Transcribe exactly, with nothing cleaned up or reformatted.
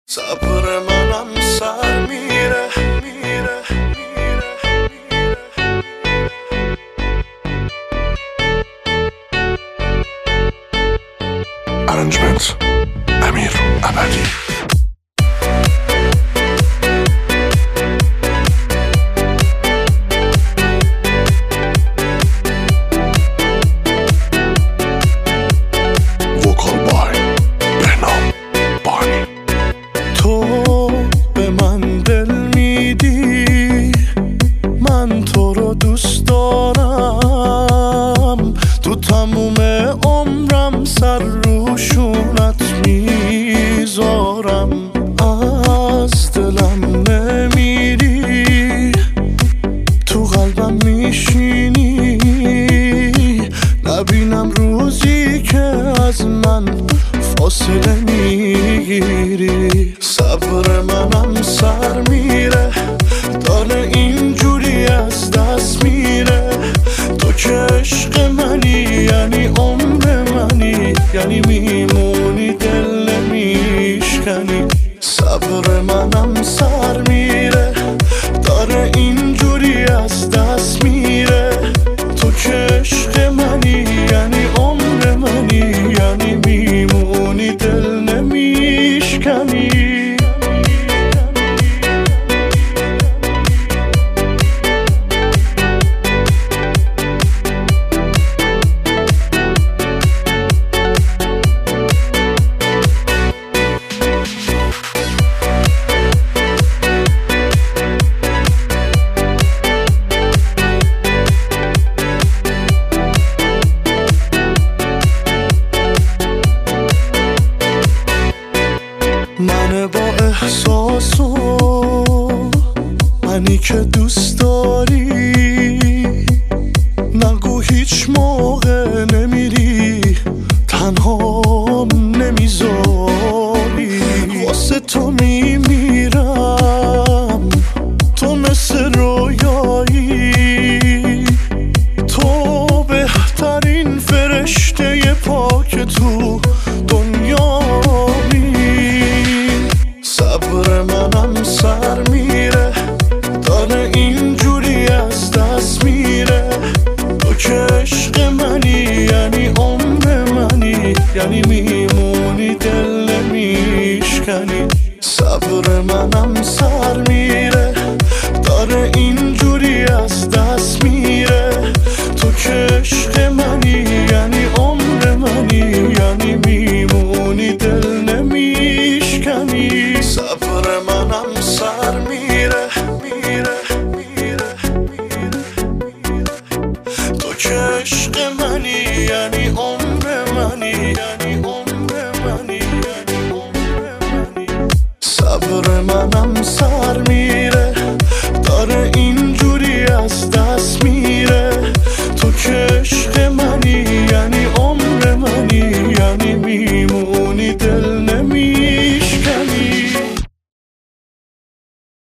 صبر منم سر میره میره Arrangement امیر ابدی. وکال بای بهنام بانی. تو به من دل میدی، من تو رو دوست دارم، تو تموم عمرم سر روشونت میذارم. از دلم نمیری، تو قلبم میشینی، نبینم روزی که از من فاصله میگیری. صبر منم سر میره، داره اینجوری از دست میره. تو که عشق منی، یعنی عمر منی، یعنی میمونی دل نمیشکنی. صبر منم سر میره، داره اینجوری از دست میره. تو که عشق منی، یعنی عمر منی، یعنی میمونی دل نمیشکنی. من با احساس و منی که دوست داری، نگو هیچ موقع نمیری، تنها نمیذاری. واسه تو میمیرم، تو مثل رویایی، تو بهترین فرشته پاک تو دنیا. صبر منم سر میره، داره اینجوری از دست میره. تو که عشق منی، یعنی عمر منی، یعنی میمونی دل نمیشکنی. صبر منم سر میره، داره اینجوری از دست میره. تو که عشق منی، یعنی عمر منی، یعنی میمونی دل نمیشکنی. صبر منم سر میره میره میره میره. تو که عشق منی،